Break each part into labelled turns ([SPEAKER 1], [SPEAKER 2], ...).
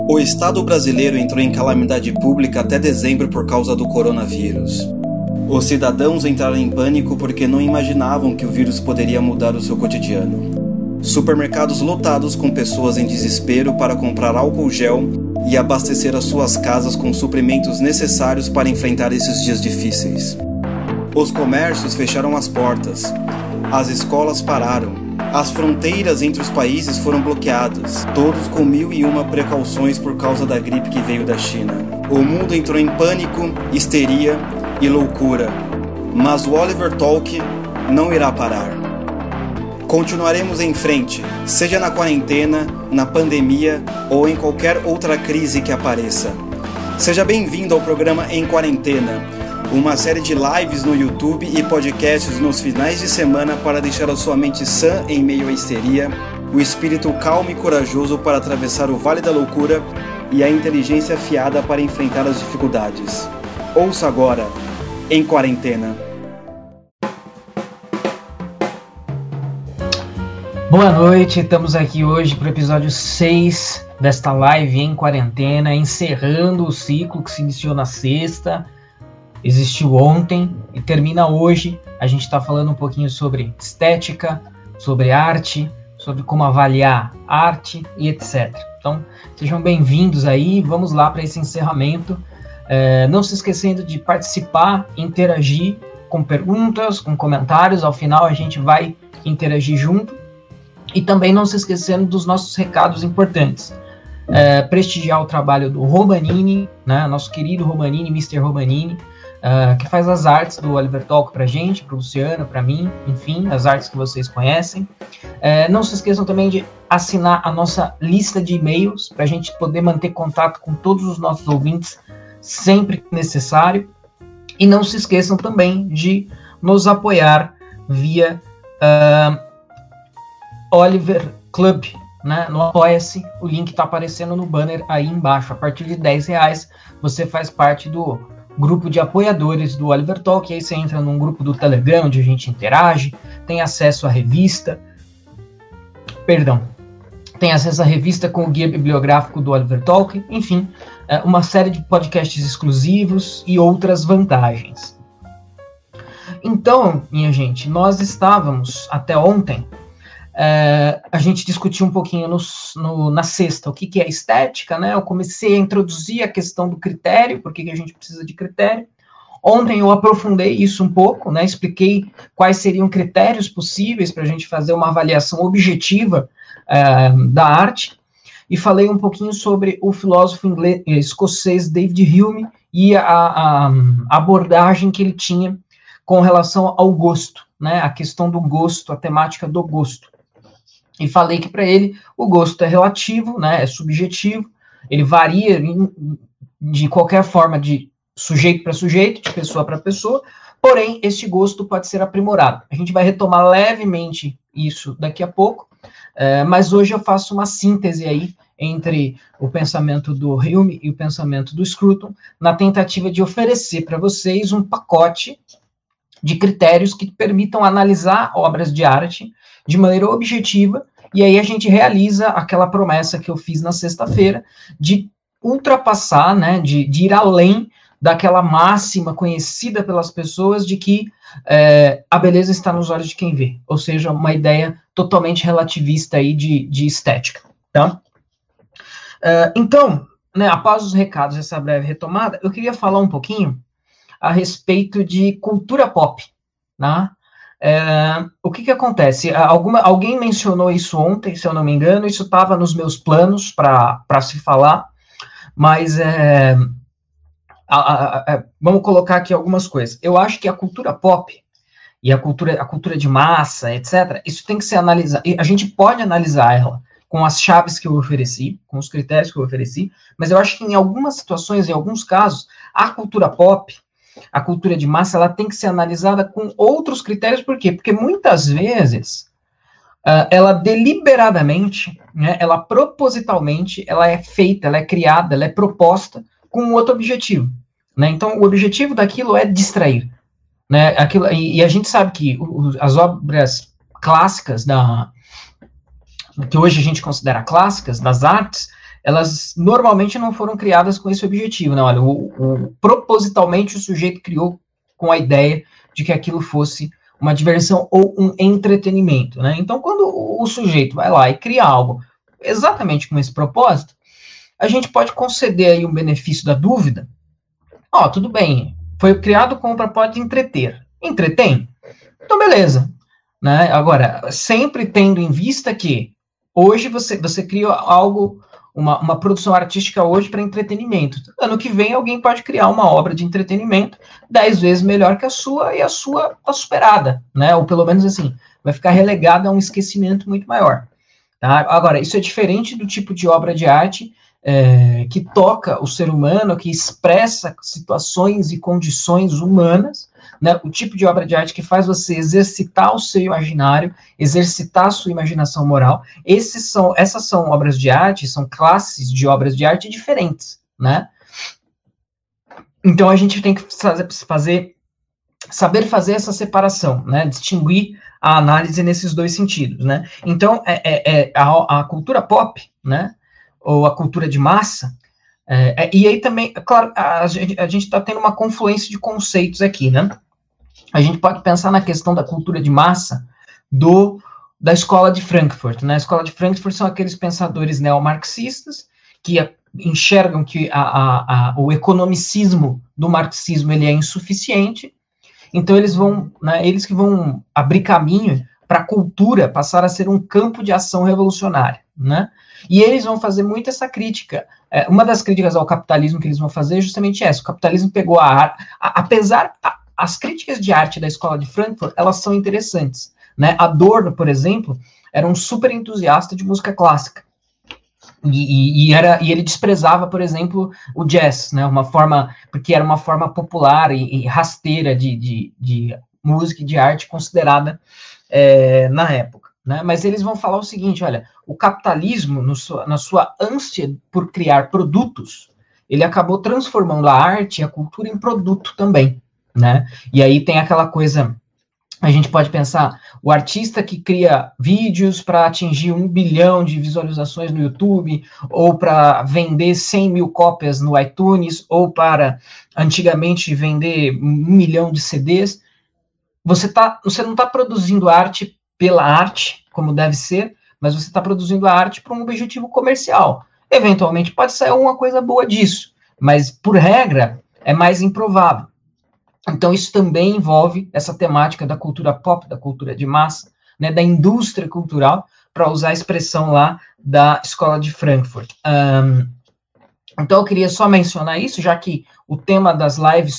[SPEAKER 1] O Estado brasileiro entrou em calamidade pública até dezembro por causa do coronavírus. Os cidadãos entraram em pânico porque não imaginavam que o vírus poderia mudar o seu cotidiano. Supermercados lotados com pessoas em desespero para comprar álcool gel e abastecer as suas casas com suprimentos necessários para enfrentar esses dias difíceis. Os comércios fecharam as portas. As escolas pararam. As fronteiras entre os países foram bloqueadas, todos com 1001 precauções por causa da gripe que veio da China. O mundo entrou em pânico, histeria e loucura. Mas o Oliver Talk não irá parar. Continuaremos em frente, seja na quarentena, na pandemia ou em qualquer outra crise que apareça. Seja bem-vindo ao programa Em Quarentena, uma série de lives no YouTube e podcasts nos finais de semana para deixar a sua mente sã em meio à histeria, o espírito calmo e corajoso para atravessar o vale da loucura e a inteligência afiada para enfrentar as dificuldades. Ouça agora, Em Quarentena.
[SPEAKER 2] Boa noite, estamos aqui hoje para o episódio 6 desta live Em Quarentena, encerrando o ciclo que se iniciou na sexta. Existiu ontem e termina hoje. A gente está falando um pouquinho sobre estética, sobre arte, sobre como avaliar arte e etc. Então, sejam bem-vindos aí. Vamos lá para esse encerramento. Não se esquecendo de participar, interagir com perguntas, com comentários. Ao final a gente vai interagir junto. E também não se esquecendo dos nossos recados importantes. Prestigiar o trabalho do Romanini, né, nosso querido Romanini, Mr. Romanini, que faz as artes do Oliver Talk pra gente, pro Luciano, pra mim, enfim, as artes que vocês conhecem. Não se esqueçam também de assinar a nossa lista de e-mails pra gente poder manter contato com todos os nossos ouvintes sempre que necessário. E não se esqueçam também de nos apoiar via Oliver Club, né, no Apoia-se. O link está aparecendo no banner aí embaixo. A partir de R$10 você faz parte do grupo de apoiadores do Oliver Talk, e aí você entra num grupo do Telegram onde a gente interage, tem acesso à revista, com o guia bibliográfico do Oliver Talk, enfim, uma série de podcasts exclusivos e outras vantagens. Então, minha gente, nós estávamos até ontem, a gente discutiu um pouquinho na sexta o que é estética, né? Eu comecei a introduzir a questão do critério, por que a gente precisa de critério. Ontem eu aprofundei isso um pouco, né? Expliquei quais seriam critérios possíveis para a gente fazer uma avaliação objetiva da arte, e falei um pouquinho sobre o filósofo escocês David Hume e a abordagem que ele tinha com relação ao gosto, né? A questão do gosto, a temática do gosto. E falei que para ele o gosto é relativo, né, é subjetivo, ele varia de qualquer forma de sujeito para sujeito, de pessoa para pessoa, porém esse gosto pode ser aprimorado. A gente vai retomar levemente isso daqui a pouco, mas hoje eu faço uma síntese aí entre o pensamento do Hume e o pensamento do Scruton, na tentativa de oferecer para vocês um pacote de critérios que permitam analisar obras de arte de maneira objetiva, e aí a gente realiza aquela promessa que eu fiz na sexta-feira, de ultrapassar, né, de ir além daquela máxima conhecida pelas pessoas de que a beleza está nos olhos de quem vê, ou seja, uma ideia totalmente relativista aí de estética, tá? Então, né, após os recados dessa breve retomada, eu queria falar um pouquinho a respeito de cultura pop, né? O que acontece? Alguém mencionou isso ontem, se eu não me engano, isso estava nos meus planos para se falar, mas vamos colocar aqui algumas coisas. Eu acho que a cultura pop e a cultura de massa, etc., isso tem que ser analisado. A gente pode analisar ela com as chaves que eu ofereci, com os critérios que eu ofereci, mas eu acho que em algumas situações, em alguns casos, a cultura pop, a cultura de massa, ela tem que ser analisada com outros critérios. Por quê? Porque muitas vezes ela deliberadamente, né, ela propositalmente, ela é feita, ela é criada, ela é proposta com outro objetivo, né? Então, o objetivo daquilo é distrair, né? E a gente sabe que as obras clássicas que hoje a gente considera clássicas das artes, elas normalmente não foram criadas com esse objetivo, né? Olha, propositalmente o sujeito criou com a ideia de que aquilo fosse uma diversão ou um entretenimento, né? Então, quando o sujeito vai lá e cria algo exatamente com esse propósito, a gente pode conceder aí um benefício da dúvida. Ó, tudo bem, foi criado com o propósito de entreter. Entretém? Então, beleza. Né? Agora, sempre tendo em vista que hoje você cria algo, uma produção artística hoje para entretenimento. Ano que vem alguém pode criar uma obra de entretenimento 10 vezes melhor que a sua, e a sua está superada, né? Ou pelo menos assim, vai ficar relegada a um esquecimento muito maior. Tá? Agora, isso é diferente do tipo de obra de arte que toca o ser humano, que expressa situações e condições humanas, né? O tipo de obra de arte que faz você exercitar o seu imaginário, exercitar a sua imaginação moral. Essas são obras de arte, são classes de obras de arte diferentes, né? Então a gente tem que saber fazer essa separação, né? Distinguir a análise nesses dois sentidos, né? Então a cultura pop, né? Ou a cultura de massa, e aí também, claro, a gente está tendo uma confluência de conceitos aqui, né? A gente pode pensar na questão da cultura de massa da escola de Frankfurt, né? A escola de Frankfurt são aqueles pensadores neomarxistas que enxergam que o economicismo do marxismo ele é insuficiente, então eles que vão abrir caminho para a cultura passar a ser um campo de ação revolucionária, né? E eles vão fazer muito essa crítica. Uma das críticas ao capitalismo que eles vão fazer é justamente essa. O capitalismo pegou a arte, as críticas de arte da escola de Frankfurt, elas são interessantes, né? Adorno, por exemplo, era um super entusiasta de música clássica. E ele desprezava, por exemplo, o jazz, né? Porque era uma forma popular e rasteira de música e de arte considerada na época. Né? Mas eles vão falar o seguinte, olha, o capitalismo, na sua ânsia por criar produtos, ele acabou transformando a arte e a cultura em produto também, né? E aí tem aquela coisa, a gente pode pensar, o artista que cria vídeos para atingir 1 bilhão de visualizações no YouTube, ou para vender 100 mil cópias no iTunes, ou para, antigamente, vender 1 milhão de CDs, você não está produzindo arte pela arte, como deve ser, mas você está produzindo a arte para um objetivo comercial. Eventualmente pode sair alguma coisa boa disso, mas, por regra, é mais improvável. Então, isso também envolve essa temática da cultura pop, da cultura de massa, né, da indústria cultural, para usar a expressão lá da escola de Frankfurt. Então, eu queria só mencionar isso, já que o tema das lives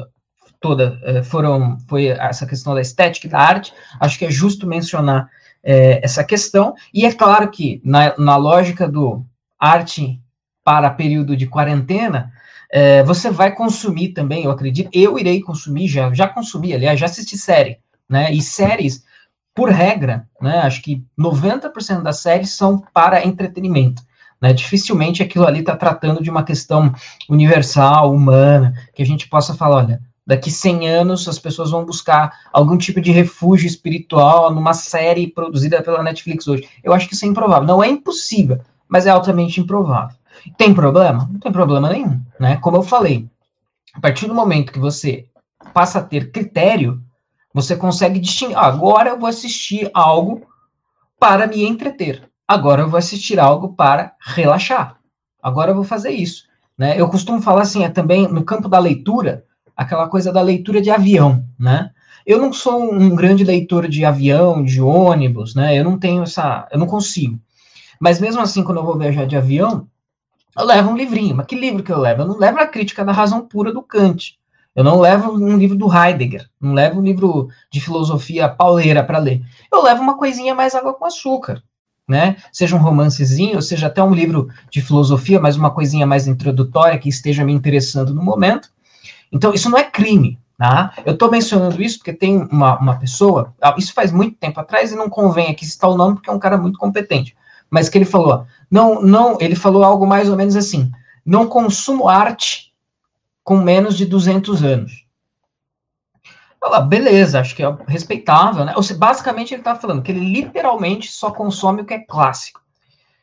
[SPEAKER 2] foi essa questão da estética e da arte. Acho que é justo mencionar essa questão, e é claro que na lógica do arte para período de quarentena, você vai consumir também, eu acredito, eu irei consumir, já consumi, aliás, já assisti série, né, e séries, por regra, né, acho que 90% das séries são para entretenimento, né, dificilmente aquilo ali está tratando de uma questão universal, humana, que a gente possa falar, olha, daqui 100 anos as pessoas vão buscar algum tipo de refúgio espiritual numa série produzida pela Netflix hoje. Eu acho que isso é improvável. Não é impossível, mas é altamente improvável. Tem problema? Não tem problema nenhum, né? Como eu falei, a partir do momento que você passa a ter critério, você consegue distinguir. Agora eu vou assistir algo para me entreter. Agora eu vou assistir algo para relaxar. Agora eu vou fazer isso, né? Eu costumo falar assim, também no campo da leitura, aquela coisa da leitura de avião, né? Eu não sou um grande leitor de avião, de ônibus, né? Eu não consigo. Mas mesmo assim, quando eu vou viajar de avião, eu levo um livrinho. Mas que livro que eu levo? Eu não levo a Crítica da Razão Pura do Kant. Eu não levo um livro do Heidegger. Não levo um livro de filosofia pauleira para ler. Eu levo uma coisinha mais água com açúcar, né? Seja um romancezinho, ou seja até um livro de filosofia, mas uma coisinha mais introdutória que esteja me interessando no momento. Então, isso não é crime, tá? Eu estou mencionando isso porque tem uma pessoa, isso faz muito tempo atrás, e não convém aqui citar o nome porque é um cara muito competente, mas que ele falou, ele falou algo mais ou menos assim, não consumo arte com menos de 200 anos. Beleza, acho que é respeitável, né? Ou seja, basicamente ele está falando que ele literalmente só consome o que é clássico.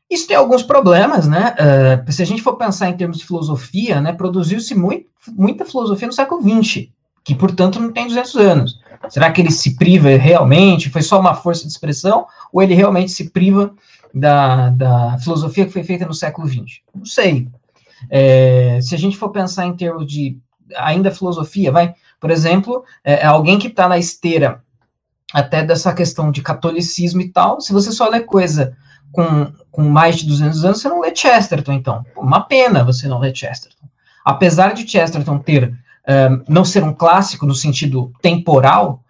[SPEAKER 2] Isso tem alguns problemas, né? Se a gente for pensar em termos de filosofia, né, produziu-se muita filosofia no século XX, que, portanto, não tem 200 anos. Será que ele se priva realmente? Foi só uma força de expressão? Ou ele realmente se priva da filosofia que foi feita no século XX? Não sei. Se a gente for pensar em termos de ainda filosofia, por exemplo, alguém que está na esteira até dessa questão de catolicismo e tal, se você só lê coisa com mais de 200 anos, você não lê Chesterton, então. Uma pena você não ler Chesterton. Apesar de Chesterton não ser um clássico no sentido temporal,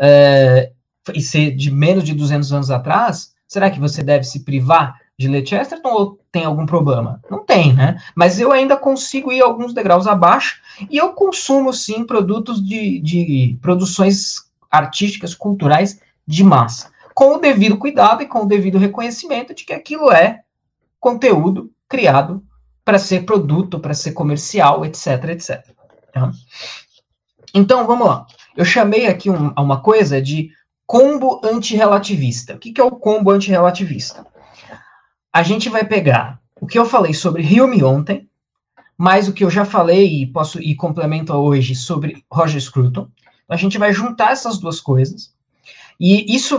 [SPEAKER 2] e ser de menos de 200 anos atrás, será que você deve se privar de ler Chesterton ou tem algum problema? Não tem, né? Mas eu ainda consigo ir alguns degraus abaixo e eu consumo, sim, produtos de produções artísticas, culturais de massa, com o devido cuidado e com o devido reconhecimento de que aquilo é conteúdo criado para ser produto, para ser comercial, etc, etc. Tá? Então, vamos lá. Eu chamei aqui uma coisa de combo antirrelativista. O que é o combo antirrelativista? A gente vai pegar o que eu falei sobre Hume ontem, mais o que eu já falei e complemento hoje sobre Roger Scruton. A gente vai juntar essas duas coisas e isso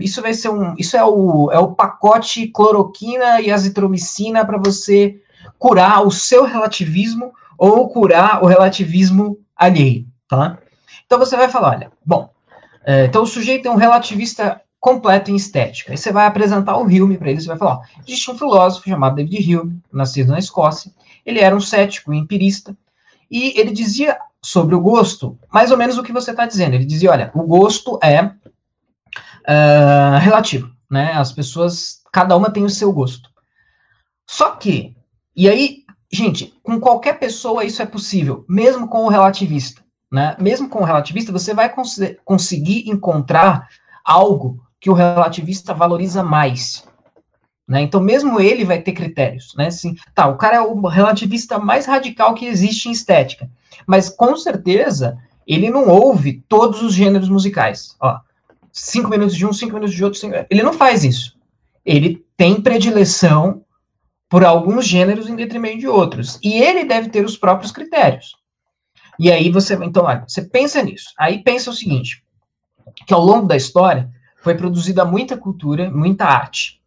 [SPEAKER 2] é o pacote cloroquina e azitromicina para você curar o seu relativismo ou curar o relativismo alheio, tá? Então você vai falar, olha, bom, então o sujeito é um relativista completo em estética. Aí você vai apresentar o Hume para ele, você vai falar, ó, existe um filósofo chamado David Hume, nascido na Escócia, ele era um cético, um empirista, e ele dizia sobre o gosto, mais ou menos o que você está dizendo. Ele dizia, olha, o gosto é relativo, né? As pessoas, cada uma tem o seu gosto. Só que, e aí, gente, com qualquer pessoa isso é possível, mesmo com o relativista, né? Mesmo com o relativista, você vai conseguir encontrar algo que o relativista valoriza mais. Né? Então, mesmo ele vai ter critérios. Né? Assim, tá, o cara é o relativista mais radical que existe em estética. Mas, com certeza, ele não ouve todos os gêneros musicais. Ó, 5 minutos de um, 5 minutos de outro. Ele não faz isso. Ele tem predileção por alguns gêneros em detrimento de outros. E ele deve ter os próprios critérios. E aí então, olha, você pensa nisso. Aí pensa o seguinte, que ao longo da história foi produzida muita cultura, muita arte.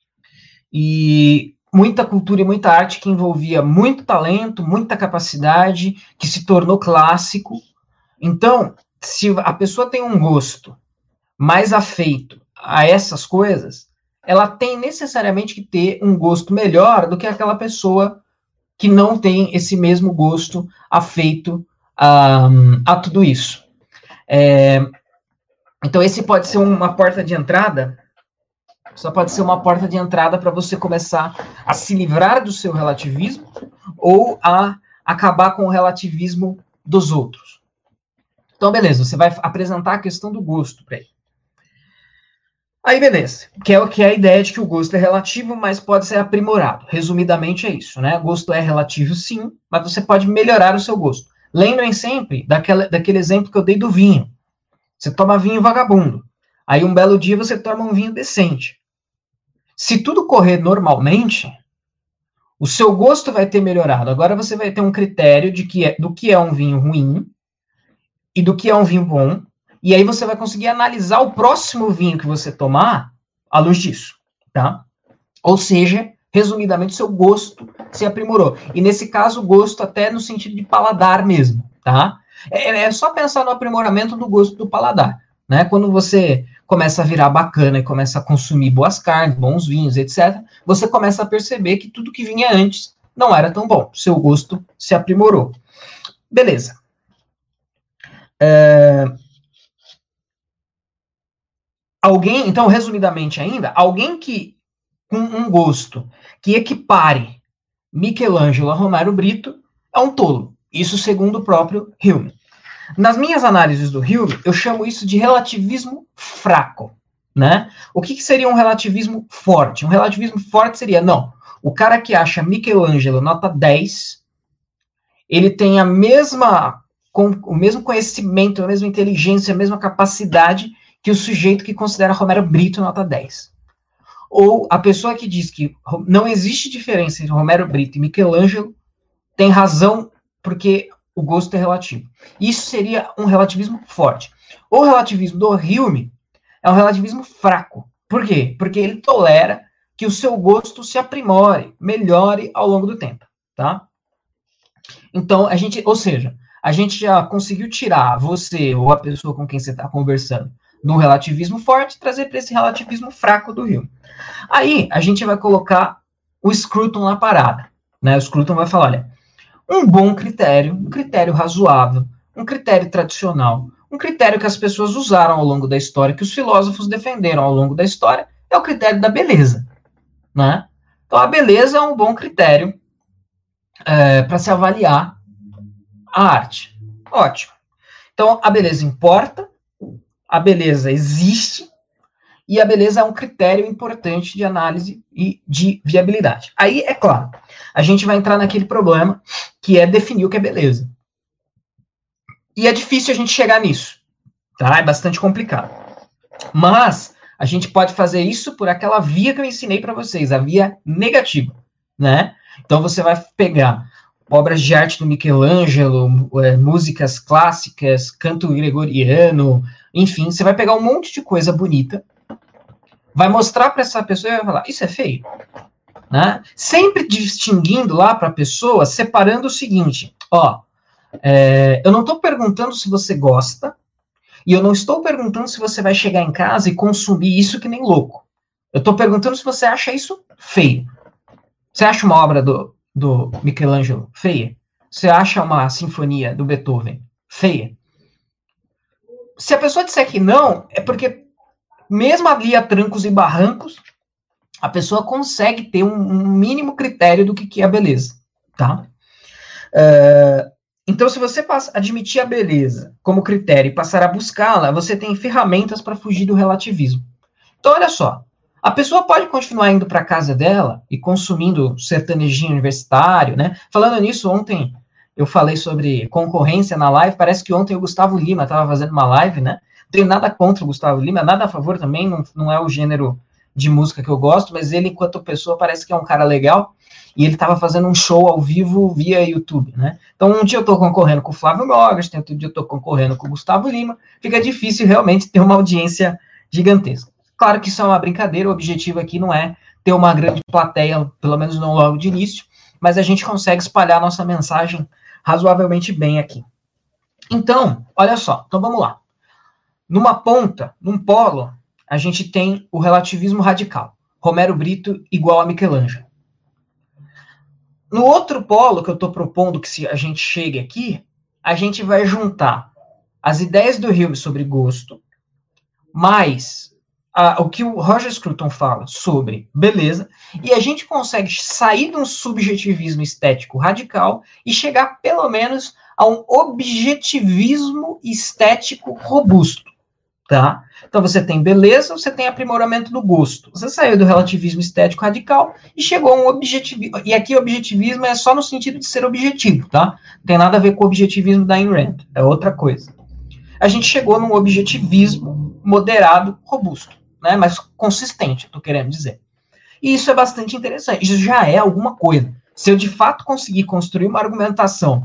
[SPEAKER 2] E muita cultura e muita arte que envolvia muito talento, muita capacidade, que se tornou clássico. Então, se a pessoa tem um gosto mais afeito a essas coisas, ela tem necessariamente que ter um gosto melhor do que aquela pessoa que não tem esse mesmo gosto afeito a tudo isso. Então, esse pode ser uma porta de entrada, só pode ser uma porta de entrada para você começar a se livrar do seu relativismo ou a acabar com o relativismo dos outros. Então, beleza, você vai apresentar a questão do gosto para ele. Aí, beleza, que é a ideia de que o gosto é relativo, mas pode ser aprimorado. Resumidamente é isso, né? Gosto é relativo, sim, mas você pode melhorar o seu gosto. Lembrem sempre daquele exemplo que eu dei do vinho. Você toma vinho vagabundo. Aí, um belo dia, você toma um vinho decente. Se tudo correr normalmente, o seu gosto vai ter melhorado. Agora você vai ter um critério do que é um vinho ruim e do que é um vinho bom. E aí você vai conseguir analisar o próximo vinho que você tomar à luz disso, tá? Ou seja, resumidamente, seu gosto se aprimorou. E nesse caso, o gosto até no sentido de paladar mesmo, tá? É só pensar no aprimoramento do gosto do paladar, né? Quando você começa a virar bacana e começa a consumir boas carnes, bons vinhos, etc., você começa a perceber que tudo que vinha antes não era tão bom. Seu gosto se aprimorou. Beleza. Então, resumidamente ainda, alguém que com um gosto que equipare Michelangelo a Romero Brito é um tolo. Isso segundo o próprio Hume. Nas minhas análises do Hume, eu chamo isso de relativismo fraco, né? O que seria um relativismo forte? Um relativismo forte seria, não, o cara que acha Michelangelo nota 10, ele tem o mesmo conhecimento, a mesma inteligência, a mesma capacidade que o sujeito que considera Romero Brito nota 10. Ou a pessoa que diz que não existe diferença entre Romero Brito e Michelangelo tem razão, porque o gosto é relativo. Isso seria um relativismo forte. O relativismo do Hume é um relativismo fraco. Por quê? Porque ele tolera que o seu gosto se aprimore, melhore ao longo do tempo, tá? Então, a gente já conseguiu tirar você ou a pessoa com quem você está conversando de um relativismo forte e trazer para esse relativismo fraco do Hume. Aí, a gente vai colocar o Scruton na parada, né? O Scruton vai falar, olha, um bom critério, um critério razoável, um critério tradicional, um critério que as pessoas usaram ao longo da história, que os filósofos defenderam ao longo da história, é o critério da beleza, né? Então, a beleza é um bom critério para se avaliar a arte. Ótimo. Então, a beleza importa, a beleza existe, e a beleza é um critério importante de análise e de viabilidade. Aí, é claro, a gente vai entrar naquele problema que é definir o que é beleza. E é difícil a gente chegar nisso, tá? É bastante complicado. Mas a gente pode fazer isso por aquela via que eu ensinei para vocês, a via negativa, né? Então você vai pegar obras de arte do Michelangelo, músicas clássicas, canto gregoriano, enfim, você vai pegar um monte de coisa bonita, vai mostrar para essa pessoa e vai falar, isso é feio, né? Sempre distinguindo lá para a pessoa, separando o seguinte, ó, eu não estou perguntando se você gosta, e eu não estou perguntando se você vai chegar em casa e consumir isso que nem louco. Eu estou perguntando se você acha isso feio. Você acha uma obra do Michelangelo feia? Você acha uma sinfonia do Beethoven feia? Se a pessoa disser que não, é porque, mesmo ali a trancos e barrancos, a pessoa consegue ter um mínimo critério do que é a beleza, tá? Então, se você admitir a beleza como critério e passar a buscá-la, você tem ferramentas para fugir do relativismo. Então, olha só, a pessoa pode continuar indo para a casa dela e consumindo sertanejinho universitário, né? Falando nisso, ontem eu falei sobre concorrência na live, parece que ontem o Gustavo Lima estava fazendo uma live, né? Não tenho nada contra o Gustavo Lima, nada a favor também, não é o gênero de música que eu gosto, mas ele, enquanto pessoa, parece que é um cara legal, e ele estava fazendo um show ao vivo via YouTube, né? Então, um dia eu estou concorrendo com o Flávio Mogas, outro dia eu estou concorrendo com o Gustavo Lima, fica difícil realmente ter uma audiência gigantesca. Claro que isso é uma brincadeira, o objetivo aqui não é ter uma grande plateia, pelo menos não logo de início, mas a gente consegue espalhar nossa mensagem razoavelmente bem aqui. Então, olha só, então vamos lá. Numa ponta, num polo, a gente tem o relativismo radical. Romero Brito igual a Michelangelo. No outro polo que eu estou propondo que se a gente chegue aqui, a gente vai juntar as ideias do Hume sobre gosto, mais o que o Roger Scruton fala sobre beleza, e a gente consegue sair de um subjetivismo estético radical e chegar, pelo menos, a um objetivismo estético robusto, tá? Então, você tem beleza, você tem aprimoramento do gosto. Você saiu do relativismo estético radical e chegou a um objetivismo. E aqui, o objetivismo é só no sentido de ser objetivo, tá? Não tem nada a ver com o objetivismo da Ayn Rand, é outra coisa. A gente chegou num objetivismo moderado, robusto, né? Mas consistente, eu tô querendo dizer. E isso é bastante interessante. Isso já é alguma coisa. Se eu, de fato, conseguir construir uma argumentação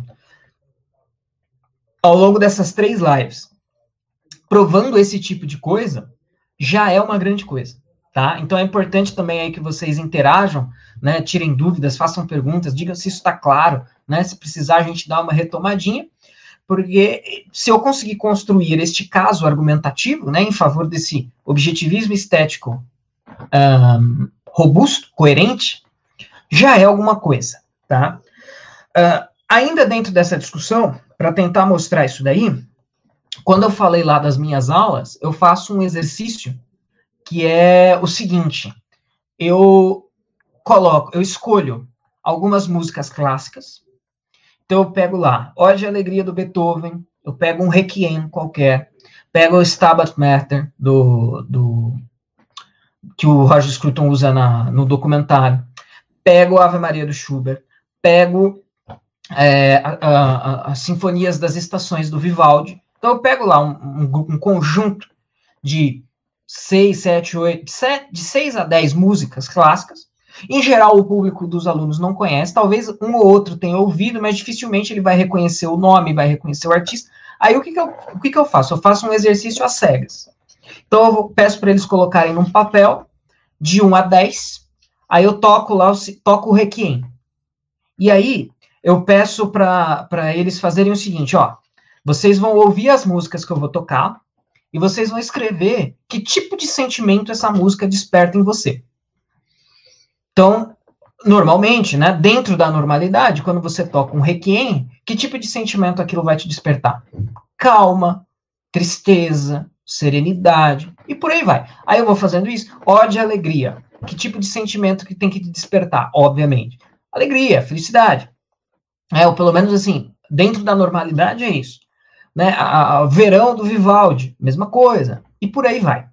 [SPEAKER 2] ao longo dessas 3 lives, provando esse tipo de coisa, já é uma grande coisa, tá? Então é importante também aí que vocês interajam, né, tirem dúvidas, façam perguntas, digam se isso está claro, né? Se precisar a gente dá uma retomadinha, porque se eu conseguir construir este caso argumentativo, né, em favor desse objetivismo estético robusto, coerente, já é alguma coisa, tá? Ainda dentro dessa discussão, para tentar mostrar isso daí, quando eu falei lá das minhas aulas, eu faço um exercício que é o seguinte, eu escolho algumas músicas clássicas, então eu pego lá, Ode e Alegria do Beethoven, eu pego um Requiem qualquer, pego o Stabat Mater que o Roger Scruton usa no documentário, pego Ave Maria do Schubert, pego as Sinfonias das Estações do Vivaldi. Então eu pego lá um conjunto de 6, 7, 8, de 6 a 10 músicas clássicas. Em geral, o público dos alunos não conhece, talvez um ou outro tenha ouvido, mas dificilmente ele vai reconhecer o nome, vai reconhecer o artista. Aí o que eu faço? Eu faço um exercício às cegas. Então eu peço para eles colocarem num papel de 1 a 10, aí eu toco o Requiem. E aí eu peço para eles fazerem o seguinte, ó, vocês vão ouvir as músicas que eu vou tocar e vocês vão escrever que tipo de sentimento essa música desperta em você. Então, normalmente, né, dentro da normalidade, quando você toca um Requiem, que tipo de sentimento aquilo vai te despertar? Calma, tristeza, serenidade, e por aí vai. Aí eu vou fazendo isso, ódio e alegria. Que tipo de sentimento que tem que te despertar? Obviamente. Alegria, felicidade. Ou pelo menos assim, dentro da normalidade é isso. Né? Verão do Vivaldi, mesma coisa. E por aí vai.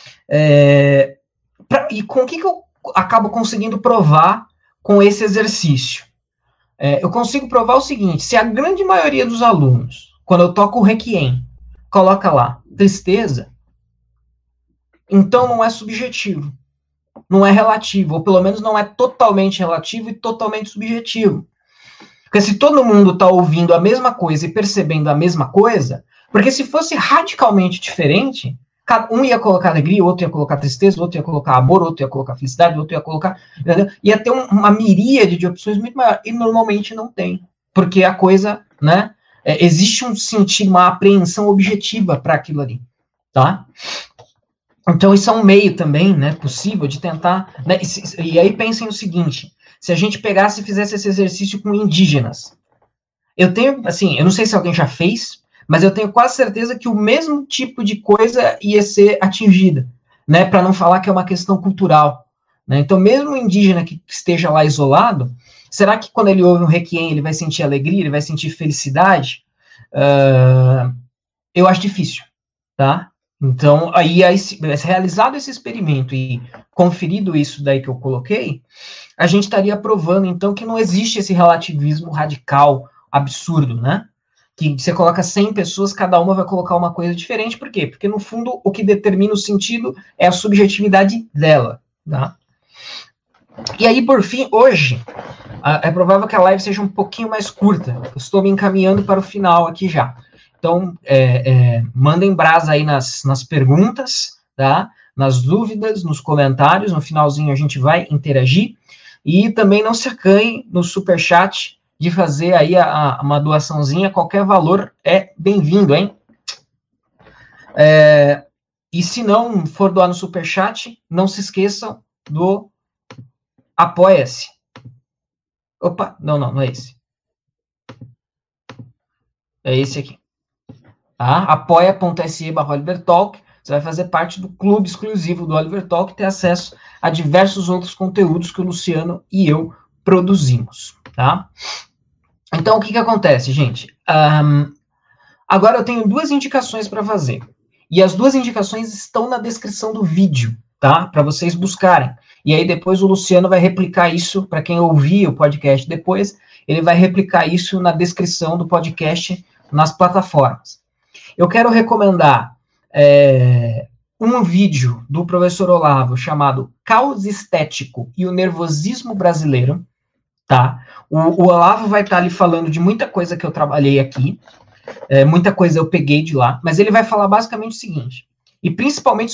[SPEAKER 2] E com o que eu acabo conseguindo provar com esse exercício? Eu consigo provar o seguinte, se a grande maioria dos alunos, quando eu toco o Requiem, coloca lá tristeza, então não é subjetivo, não é relativo, ou pelo menos não é totalmente relativo e totalmente subjetivo. Porque se todo mundo está ouvindo a mesma coisa e percebendo a mesma coisa, porque se fosse radicalmente diferente, um ia colocar alegria, outro ia colocar tristeza, outro ia colocar amor, outro ia colocar felicidade, outro ia colocar... Entendeu? Ia ter uma miríade de opções muito maior. E normalmente não tem. Porque a coisa, né? Existe um sentido, uma apreensão objetiva para aquilo ali. Tá? Então isso é um meio também, né? Possível de tentar... Né? E aí pensem no seguinte, se a gente pegasse e fizesse esse exercício com indígenas. Eu tenho, assim, eu não sei se alguém já fez, mas eu tenho quase certeza que o mesmo tipo de coisa ia ser atingida, né, para não falar que é uma questão cultural. Né? Então, mesmo o indígena que esteja lá isolado, será que quando ele ouve um requiem ele vai sentir alegria, ele vai sentir felicidade? Eu acho difícil, tá? Então, aí, realizado esse experimento e conferido isso daí que eu coloquei, a gente estaria provando, então, que não existe esse relativismo radical, absurdo, né? Que você coloca 100 pessoas, cada uma vai colocar uma coisa diferente. Por quê? Porque, no fundo, o que determina o sentido é a subjetividade dela, tá? E aí, por fim, hoje, é provável que a live seja um pouquinho mais curta. Eu estou me encaminhando para o final aqui já. Então, mandem brasa aí nas perguntas, tá? Nas dúvidas, nos comentários. No finalzinho a gente vai interagir. E também não se acanhe no superchat de fazer aí uma doaçãozinha, qualquer valor é bem-vindo, hein? E se não for doar no superchat, não se esqueçam do Apoia-se. Opa, não é esse. É esse aqui. Tá? apoia.se/OliverTalk. Você vai fazer parte do clube exclusivo do Oliver Talk e ter acesso a diversos outros conteúdos que o Luciano e eu produzimos, tá? Então, o que acontece, gente? Agora eu tenho 2 indicações para fazer. E as 2 indicações estão na descrição do vídeo, tá? Para vocês buscarem. E aí depois o Luciano vai replicar isso, para quem ouvir o podcast depois, ele vai replicar isso na descrição do podcast nas plataformas. Eu quero recomendar um vídeo do professor Olavo chamado Caos Estético e o Nervosismo Brasileiro, tá? O Olavo vai estar ali falando de muita coisa que eu trabalhei aqui, muita coisa eu peguei de lá, mas ele vai falar basicamente o seguinte, e principalmente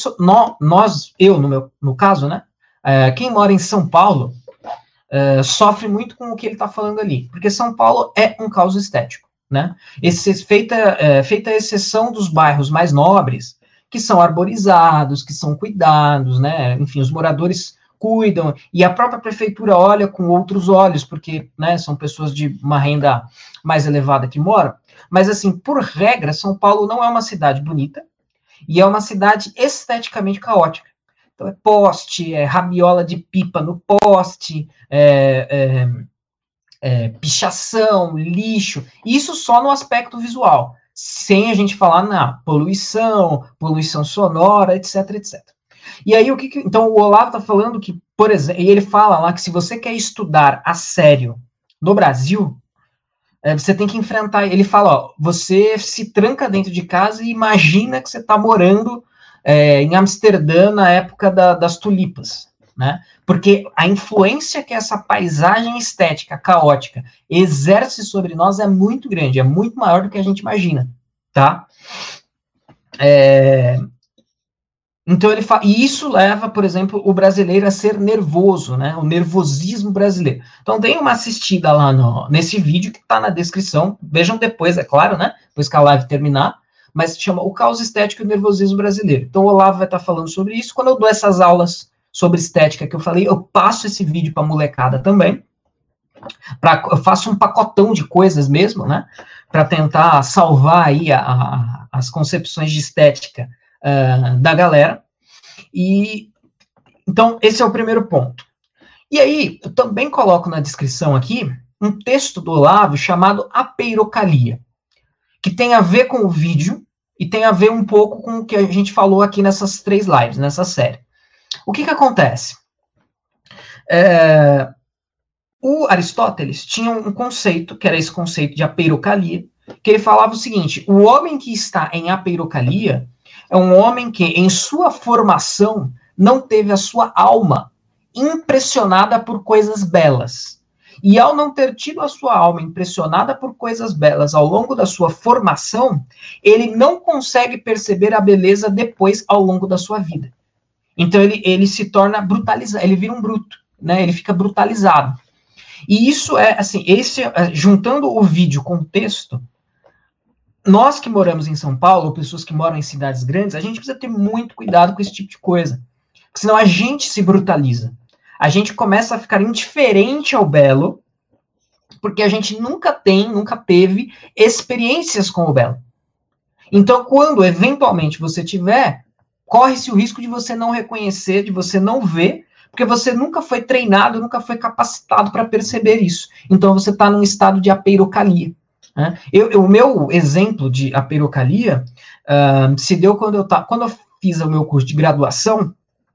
[SPEAKER 2] no caso, né? Quem mora em São Paulo sofre muito com o que ele está falando ali, porque São Paulo é um caos estético, né? Feita a exceção dos bairros mais nobres, que são arborizados, que são cuidados, né? Enfim, os moradores cuidam, e a própria prefeitura olha com outros olhos, porque, né, são pessoas de uma renda mais elevada que moram, mas, assim, por regra, São Paulo não é uma cidade bonita, e é uma cidade esteticamente caótica. Então, é poste, rabiola de pipa no poste, pichação, lixo, isso só no aspecto visual, sem a gente falar na poluição sonora, etc, etc. E aí, então, o Olavo está falando que, por exemplo, e ele fala lá que se você quer estudar a sério no Brasil, você tem que enfrentar, ele fala, ó, você se tranca dentro de casa e imagina que você está morando em Amsterdã na época das tulipas, né? Porque a influência que essa paisagem estética caótica exerce sobre nós é muito grande, é muito maior do que a gente imagina, tá? Então e isso leva, por exemplo, o brasileiro a ser nervoso, né? O nervosismo brasileiro. Então tem uma assistida lá nesse vídeo que está na descrição. Vejam depois, é claro, né? Depois que a live terminar. Mas se chama O Caos Estético e o Nervosismo Brasileiro. Então o Olavo vai estar falando sobre isso. Quando eu dou essas aulas sobre estética que eu falei, eu passo esse vídeo para a molecada também. Eu faço um pacotão de coisas mesmo, né? Para tentar salvar aí as concepções de estética da galera. E então esse é o primeiro ponto. E aí eu também coloco na descrição aqui um texto do Olavo chamado Apeirocalia, que tem a ver com o vídeo e tem a ver um pouco com o que a gente falou aqui nessas 3 lives, nessa série. O que acontece? O Aristóteles tinha um conceito, que era esse conceito de apeirocalia, que ele falava o seguinte: o homem que está em apeirocalia é um homem que, em sua formação, não teve a sua alma impressionada por coisas belas. E ao não ter tido a sua alma impressionada por coisas belas ao longo da sua formação, ele não consegue perceber a beleza depois ao longo da sua vida. Então ele se torna brutalizado, ele vira um bruto, né? Ele fica brutalizado. E isso é, assim, juntando o vídeo com o texto, nós que moramos em São Paulo, ou pessoas que moram em cidades grandes, a gente precisa ter muito cuidado com esse tipo de coisa. Porque senão a gente se brutaliza. A gente começa a ficar indiferente ao belo, porque a gente nunca teve experiências com o belo. Então, quando eventualmente você tiver, corre-se o risco de você não reconhecer, de você não ver, porque você nunca foi treinado, nunca foi capacitado para perceber isso. Então, você está num estado de apeirocalia. Né? O meu exemplo de apeirocalia se deu quando eu fiz o meu curso de graduação.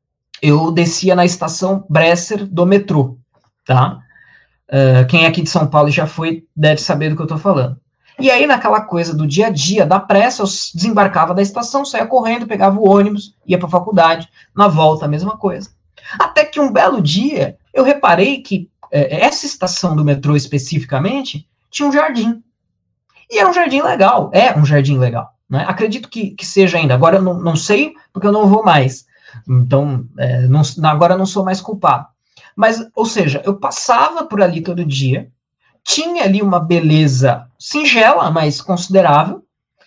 [SPEAKER 2] Eu descia na estação Bresser do metrô, tá? Quem é aqui de São Paulo já foi, deve saber do que eu tô falando. E aí, naquela coisa do dia a dia, da pressa, eu desembarcava da estação, saía correndo, pegava o ônibus, ia para a faculdade, na volta, a mesma coisa. Até que um belo dia, eu reparei que essa estação do metrô especificamente tinha um jardim. E era um jardim legal, né? Acredito que seja ainda. Agora eu não sei, porque eu não vou mais. Então, agora eu não sou mais culpado. Mas, ou seja, eu passava por ali todo dia, tinha ali uma beleza singela, mas considerável,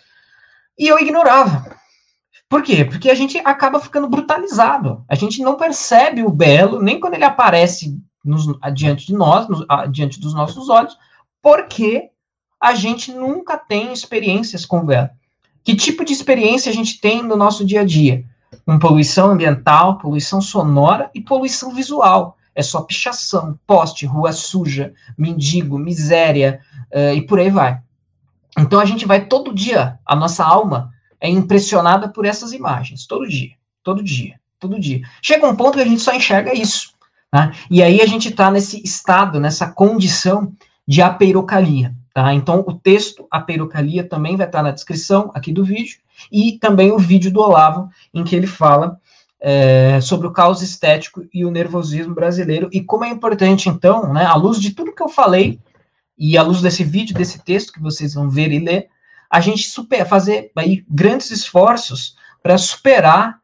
[SPEAKER 2] e eu ignorava. Por quê? Porque a gente acaba ficando brutalizado. A gente não percebe o belo, nem quando ele aparece diante de nós, diante dos nossos olhos, porque a gente nunca tem experiências com o belo. Que tipo de experiência a gente tem no nosso dia a dia? Com poluição ambiental, poluição sonora e poluição visual. É só pichação, poste, rua suja, mendigo, miséria, e por aí vai. Então a gente vai todo dia, a nossa alma é impressionada por essas imagens, todo dia. Chega um ponto que a gente só enxerga isso. Né? E aí a gente está nesse estado, nessa condição de apeirocalia. Tá? Então o texto apeirocalia também vai estar na descrição aqui do vídeo, e também o vídeo do Olavo, em que ele fala sobre o caos estético e o nervosismo brasileiro, e como é importante, então, né, à luz de tudo que eu falei, e à luz desse vídeo, desse texto que vocês vão ver e ler, a gente fazer aí grandes esforços para superar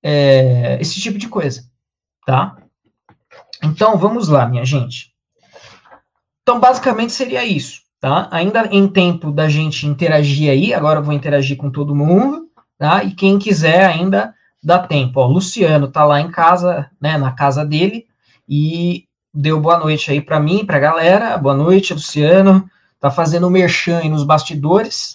[SPEAKER 2] esse tipo de coisa, tá? Então, vamos lá, minha gente. Então, basicamente seria isso, tá? Ainda em tempo da gente interagir aí, agora eu vou interagir com todo mundo, tá? E quem quiser ainda dá tempo. Ó, o Luciano tá lá em casa, né, na casa dele, e deu boa noite aí para mim, pra galera. Boa noite, Luciano. Tá fazendo merchan aí nos bastidores.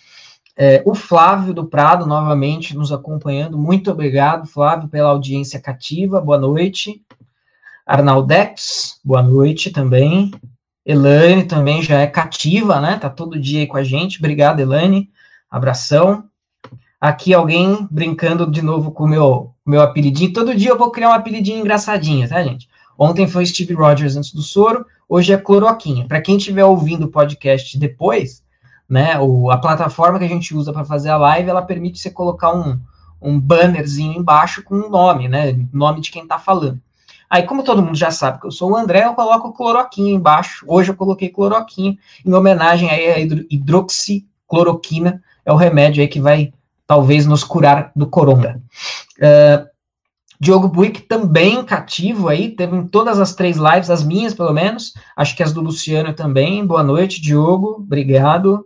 [SPEAKER 2] O Flávio do Prado, novamente, nos acompanhando. Muito obrigado, Flávio, pela audiência cativa. Boa noite. Arnaldex, boa noite também. Elane também já é cativa, né? Tá todo dia aí com a gente. Obrigado, Elane. Abração. Aqui alguém brincando de novo com o meu apelidinho. Todo dia eu vou criar um apelidinho engraçadinho, tá, gente? Ontem foi Steve Rogers antes do soro, hoje é Cloroquinha. Para quem estiver ouvindo o podcast depois, né, a plataforma que a gente usa para fazer a live, ela permite você colocar um bannerzinho embaixo com o nome, né? Nome de quem está falando. Aí, como todo mundo já sabe que eu sou o André, eu coloco cloroquina embaixo. Hoje eu coloquei cloroquina em homenagem aí à hidroxicloroquina, é o remédio aí que vai, talvez, nos curar do corona. Diogo Buick também cativo aí, teve em todas as 3 lives, as minhas pelo menos, acho que as do Luciano também. Boa noite, Diogo, obrigado.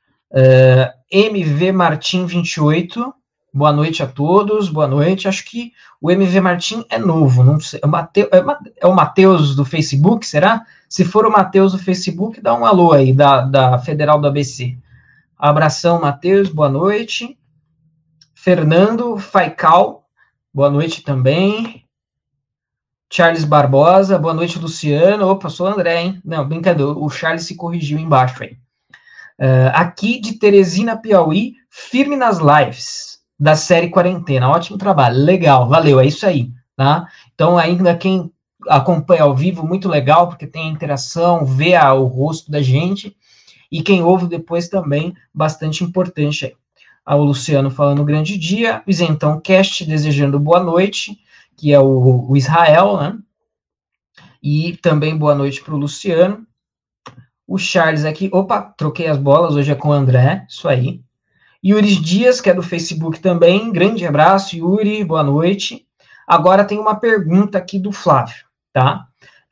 [SPEAKER 2] MV Martim 28, boa noite a todos, boa noite. Acho que o MV Martim é novo, não sei, é o Matheus do Facebook, será? Se for o Matheus do Facebook, dá um alô aí, da Federal do ABC. Abração, Matheus, boa noite. Fernando Faical, boa noite também. Charles Barbosa, boa noite, Luciano. Opa, sou o André, hein? Não, brincadeira, o Charles se corrigiu embaixo aí. Aqui de Teresina, Piauí, firme nas lives da série Quarentena. Ótimo trabalho, legal, valeu, é isso aí, tá? Então, ainda quem acompanha ao vivo, muito legal, porque tem a interação, vê o rosto da gente, e quem ouve depois também, bastante importante aí. O Luciano falando grande dia, o Isentão Cast desejando boa noite, que é o Israel, né? E também boa noite para o Luciano. O Charles aqui, opa, troquei as bolas, hoje é com o André, isso aí. Yuri Dias, que é do Facebook também, grande abraço, Yuri, boa noite. Agora tem uma pergunta aqui do Flávio, tá?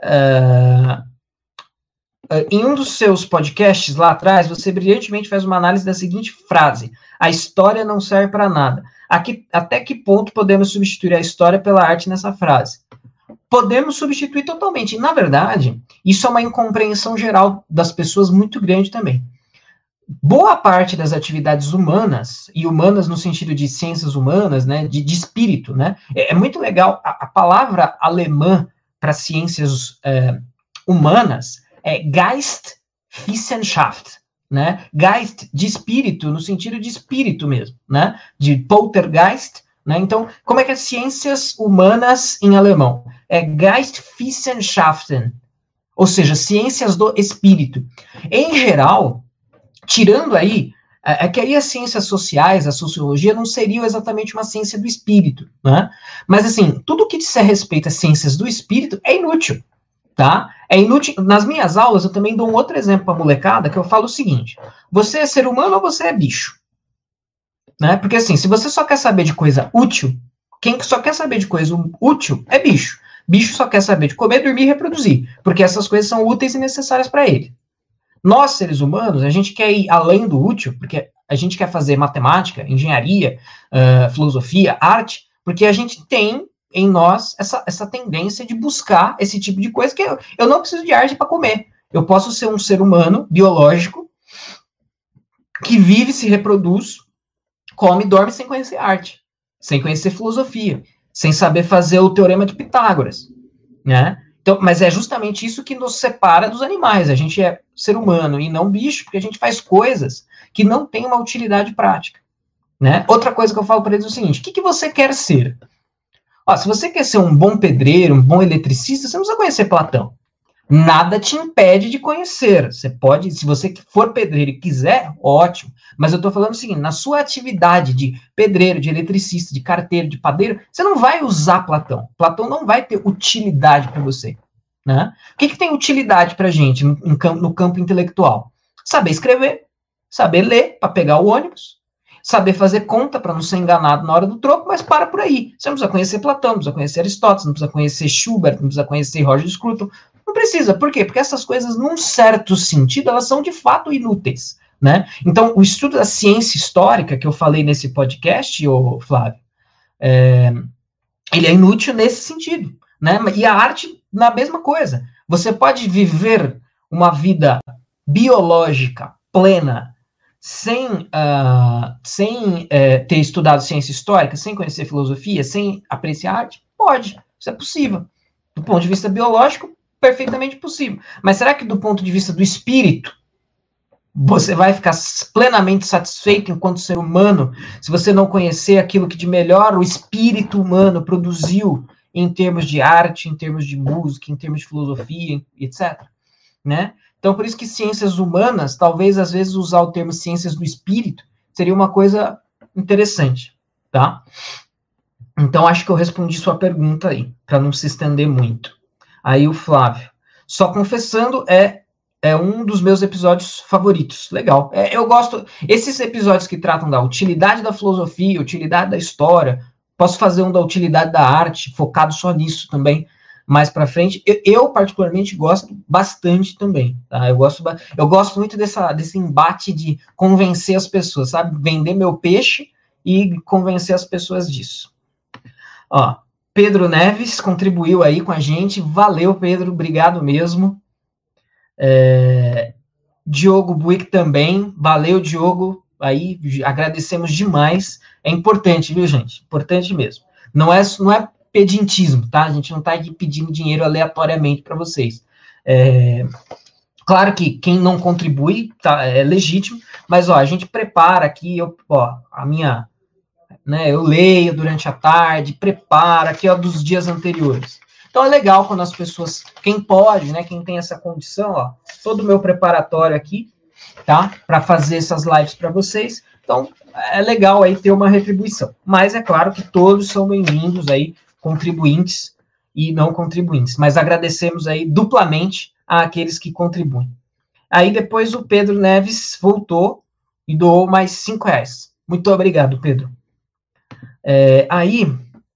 [SPEAKER 2] Em um dos seus podcasts lá atrás, você brilhantemente faz uma análise da seguinte frase: a história não serve para nada. Até que ponto podemos substituir a história pela arte nessa frase? Podemos substituir totalmente. Na verdade, isso é uma incompreensão geral das pessoas muito grande também. Boa parte das atividades humanas, e humanas no sentido de ciências humanas, né, de espírito, né, é muito legal, a palavra alemã para ciências humanas é Geistwissenschaft, né, Geist de espírito, no sentido de espírito mesmo, né, de Poltergeist, né, então, como é que é ciências humanas em alemão? É Geistwissenschaften, ou seja, ciências do espírito. Em geral, tirando aí, que aí as ciências sociais, a sociologia, não seriam exatamente uma ciência do espírito, né? Mas, assim, tudo que disser respeito às ciências do espírito é inútil, tá? É inútil. Nas minhas aulas, eu também dou um outro exemplo para a molecada, que eu falo o seguinte: você é ser humano ou você é bicho? Né? Porque, assim, se você só quer saber de coisa útil, quem só quer saber de coisa útil é bicho. Bicho só quer saber de comer, dormir e reproduzir, porque essas coisas são úteis e necessárias para ele. Nós, seres humanos, a gente quer ir além do útil, porque a gente quer fazer matemática, engenharia, filosofia, arte, porque a gente tem em nós essa tendência de buscar esse tipo de coisa, que eu não preciso de arte para comer. Eu posso ser um ser humano biológico que vive, se reproduz, come e dorme sem conhecer arte, sem conhecer filosofia, sem saber fazer o teorema de Pitágoras, né? Então, mas é justamente isso que nos separa dos animais. A gente é ser humano e não bicho, porque a gente faz coisas que não têm uma utilidade prática, né? Outra coisa que eu falo para eles é o seguinte: o que você quer ser? Se você quer ser um bom pedreiro, um bom eletricista, você não precisa conhecer Platão. Nada te impede de conhecer. Você pode, se você for pedreiro e quiser, ótimo. Mas eu estou falando o seguinte: na sua atividade de pedreiro, de eletricista, de carteiro, de padeiro, você não vai usar Platão. Platão não vai ter utilidade para você, né? O que tem utilidade para a gente no campo intelectual? Saber escrever, saber ler para pegar o ônibus, saber fazer conta para não ser enganado na hora do troco, mas para por aí. Você não precisa conhecer Platão, não precisa conhecer Aristóteles, não precisa conhecer Schubert, não precisa conhecer Roger Scruton. Não precisa. Por quê? Porque essas coisas, num certo sentido, elas são de fato inúteis, né? Então, o estudo da ciência histórica que eu falei nesse podcast, Flávio, ele é inútil nesse sentido, né? E a arte, na mesma coisa. Você pode viver uma vida biológica plena sem ter estudado ciência histórica, sem conhecer filosofia, sem apreciar arte? Pode. Isso é possível. Do ponto de vista biológico, perfeitamente possível. Mas será que do ponto de vista do espírito, você vai ficar plenamente satisfeito enquanto ser humano se você não conhecer aquilo que de melhor o espírito humano produziu em termos de arte, em termos de música, em termos de filosofia, etc., né? Então, por isso que ciências humanas, talvez às vezes usar o termo ciências do espírito seria uma coisa interessante, tá? Então, acho que eu respondi sua pergunta aí, para não se estender muito. Aí o Flávio, só confessando, é um dos meus episódios favoritos. Legal. Eu gosto, esses episódios que tratam da utilidade da filosofia, utilidade da história, posso fazer um da utilidade da arte, focado só nisso também, mais para frente. Eu, particularmente, gosto bastante também. Tá? Eu gosto muito desse embate de convencer as pessoas, sabe? Vender meu peixe e convencer as pessoas disso. Ó, Pedro Neves contribuiu aí com a gente. Valeu, Pedro. Obrigado mesmo. Diogo Buick também. Valeu, Diogo. Aí, agradecemos demais. É importante, viu, gente? Importante mesmo. Não é pedintismo, tá? A gente não está aqui pedindo dinheiro aleatoriamente para vocês. Claro que quem não contribui tá, é legítimo, mas ó, a gente prepara aqui, eu leio durante a tarde, preparo aqui ó, dos dias anteriores. Então é legal quando as pessoas, quem pode, né, quem tem essa condição, ó, todo o meu preparatório aqui, tá, para fazer essas lives para vocês. Então é legal aí ter uma retribuição. Mas é claro que todos são bem-vindos aí, contribuintes e não contribuintes. Mas agradecemos aí duplamente àqueles que contribuem. Aí depois o Pedro Neves voltou e doou mais R$5. Muito obrigado, Pedro. Aí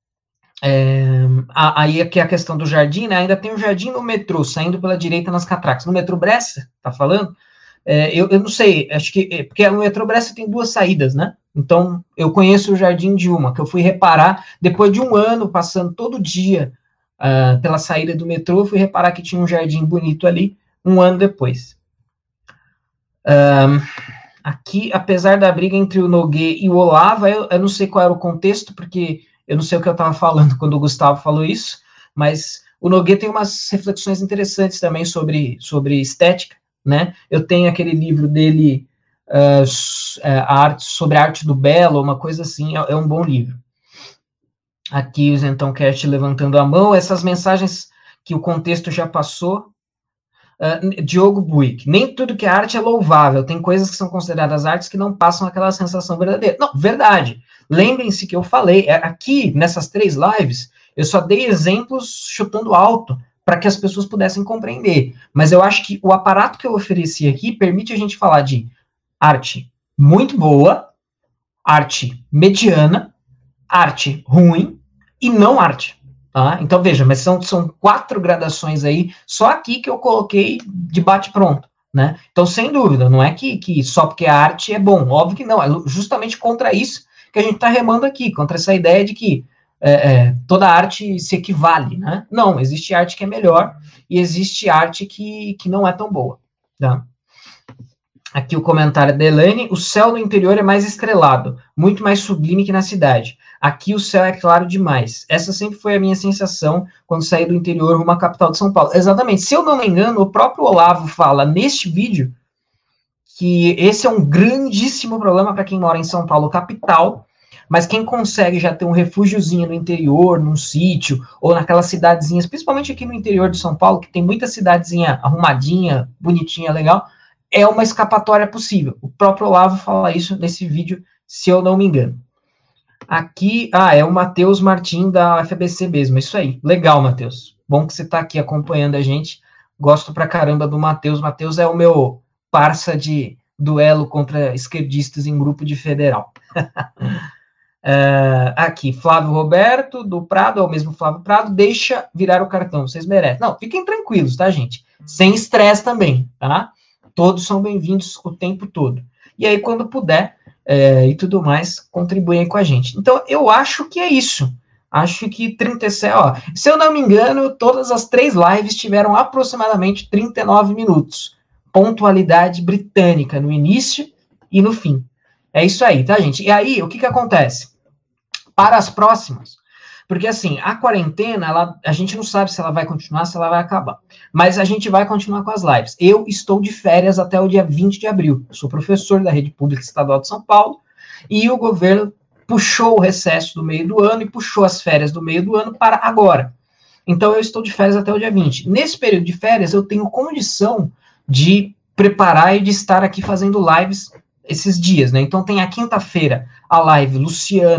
[SPEAKER 2] aqui a questão do jardim, né? Ainda tem um jardim no metrô, saindo pela direita nas catracas. No metrô Bressa, tá falando? Eu não sei, acho que... Porque no metrô Bressa tem 2 saídas, né? Então, eu conheço o jardim de uma, que eu fui reparar, depois de um ano, passando todo dia pela saída do metrô, eu fui reparar que tinha um jardim bonito ali, um ano depois. Aqui, apesar da briga entre o Noguê e o Olavo, eu não sei qual era o contexto, porque eu não sei o que eu estava falando quando o Gustavo falou isso, mas o Noguê tem umas reflexões interessantes também sobre estética, né? Eu tenho aquele livro dele, sobre a arte do belo, uma coisa assim, é um bom livro. Aqui o Zentão Cast levantando a mão, essas mensagens que o contexto já passou. Diogo Buick, nem tudo que é arte é louvável, tem coisas que são consideradas artes que não passam aquela sensação verdadeira. Não, verdade. Lembrem-se que eu falei, aqui nessas 3 lives, eu só dei exemplos chutando alto, para que as pessoas pudessem compreender. Mas eu acho que o aparato que eu ofereci aqui permite a gente falar de arte muito boa, arte mediana, arte ruim e não arte. Tá? Então, veja, mas são 4 gradações aí, só aqui que eu coloquei de bate-pronto, né? Então, sem dúvida, não é que só porque a arte é bom, óbvio que não, é justamente contra isso que a gente está remando aqui, contra essa ideia de que toda arte se equivale, né? Não, existe arte que é melhor e existe arte que não é tão boa, tá? Aqui o comentário da Elaine, o céu no interior é mais estrelado, muito mais sublime que na cidade. Aqui o céu é claro demais. Essa sempre foi a minha sensação quando saí do interior rumo à capital de São Paulo. Exatamente. Se eu não me engano, o próprio Olavo fala neste vídeo que esse é um grandíssimo problema para quem mora em São Paulo, capital, mas quem consegue já ter um refúgiozinho no interior, num sítio, ou naquelas cidadezinhas, principalmente aqui no interior de São Paulo, que tem muita cidadezinha arrumadinha, bonitinha, legal, é uma escapatória possível. O próprio Olavo fala isso nesse vídeo, se eu não me engano. Aqui, é o Matheus Martim da FABC mesmo, isso aí. Legal, Matheus. Bom que você está aqui acompanhando a gente. Gosto pra caramba do Matheus. Matheus é o meu parça de duelo contra esquerdistas em grupo de federal. Aqui, Flávio Roberto, do Prado, é o mesmo Flávio Prado, deixa virar o cartão, vocês merecem. Não, fiquem tranquilos, tá, gente? Sem estresse também, tá? Todos são bem-vindos o tempo todo. E aí, quando puder, e tudo mais, contribuem com a gente. Então, eu acho que é isso. Acho que 37, se eu não me engano, todas as 3 lives tiveram aproximadamente 39 minutos. Pontualidade britânica no início e no fim. É isso aí, tá, gente? E aí, o que acontece? Para as próximas, porque assim, a quarentena, a gente não sabe se ela vai continuar, se ela vai acabar. Mas a gente vai continuar com as lives. Eu estou de férias até o dia 20 de abril. Eu sou professor da Rede Pública Estadual de São Paulo, e o governo puxou o recesso do meio do ano e puxou as férias do meio do ano para agora. Então, eu estou de férias até o dia 20. Nesse período de férias, eu tenho condição de preparar e de estar aqui fazendo lives esses dias, né? Então, tem a quinta-feira a live Luciano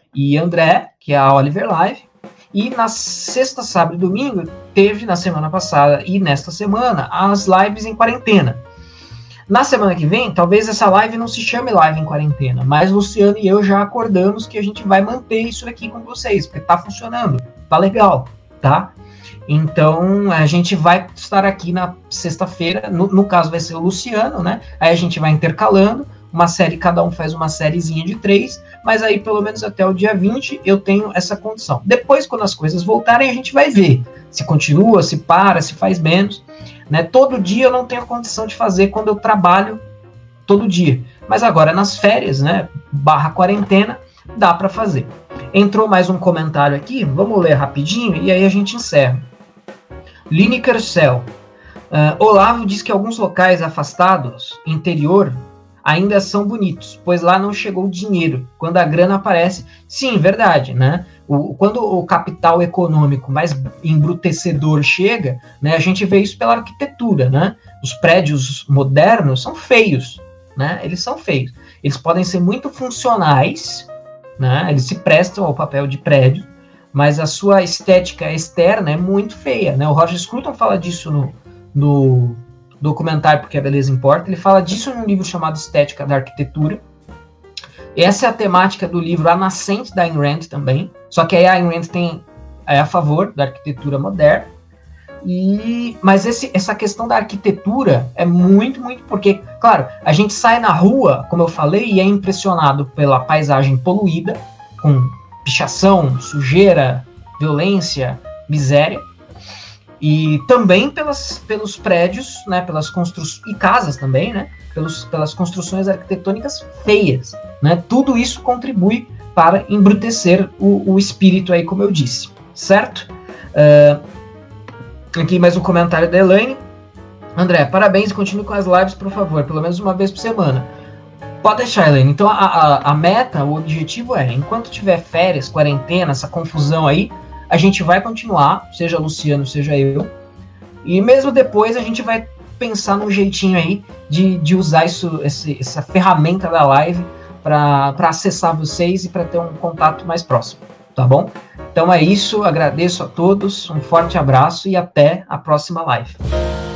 [SPEAKER 2] e André, que é a Oliver Live. E na sexta, sábado e domingo, teve na semana passada e nesta semana as lives em quarentena. Na semana que vem, talvez essa live não se chame live em quarentena, mas Luciano e eu já acordamos que a gente vai manter isso aqui com vocês, porque tá funcionando, tá legal, tá? Então, a gente vai estar aqui na sexta-feira, no caso vai ser o Luciano, né? Aí a gente vai intercalando, uma série, cada um faz uma sériezinha de 3, mas aí pelo menos até o dia 20 eu tenho essa condição. Depois, quando as coisas voltarem, a gente vai ver se continua, se para, se faz menos, né? Todo dia eu não tenho condição de fazer quando eu trabalho todo dia, mas agora nas férias, né, / quarentena, dá para fazer. Entrou mais um comentário aqui, vamos ler rapidinho e aí a gente encerra. Lineker Cell. Olavo diz que alguns locais afastados, interior, ainda são bonitos, pois lá não chegou dinheiro. Quando a grana aparece, sim, verdade, né? Quando o capital econômico mais embrutecedor chega, né, a gente vê isso pela arquitetura, né? Os prédios modernos são feios, né? Eles são feios. Eles podem ser muito funcionais, né? Eles se prestam ao papel de prédio, mas a sua estética externa é muito feia, né? O Roger Scruton fala disso no documentário Porque a Beleza Importa. Ele fala disso num livro chamado Estética da Arquitetura. Essa é a temática do livro A Nascente da Ayn Rand também, só que aí a Ayn Rand é a favor da arquitetura moderna. Mas essa questão da arquitetura é muito, muito, porque, claro, a gente sai na rua, como eu falei, e é impressionado pela paisagem poluída, com pichação, sujeira, violência, miséria, e também pelos prédios, né, pelas construções, e casas também, né, pelas construções arquitetônicas feias, né, tudo isso contribui para embrutecer o espírito aí, como eu disse, certo? Aqui mais um comentário da Elaine. André, parabéns, continue com as lives, por favor, pelo menos uma vez por semana. Pode deixar, Elaine. Então, a meta, o objetivo é, enquanto tiver férias, quarentena, essa confusão aí, a gente vai continuar, seja Luciano, seja eu, e mesmo depois a gente vai pensar num jeitinho aí de usar essa ferramenta da live para acessar vocês e para ter um contato mais próximo, tá bom? Então é isso, agradeço a todos, um forte abraço e até a próxima live.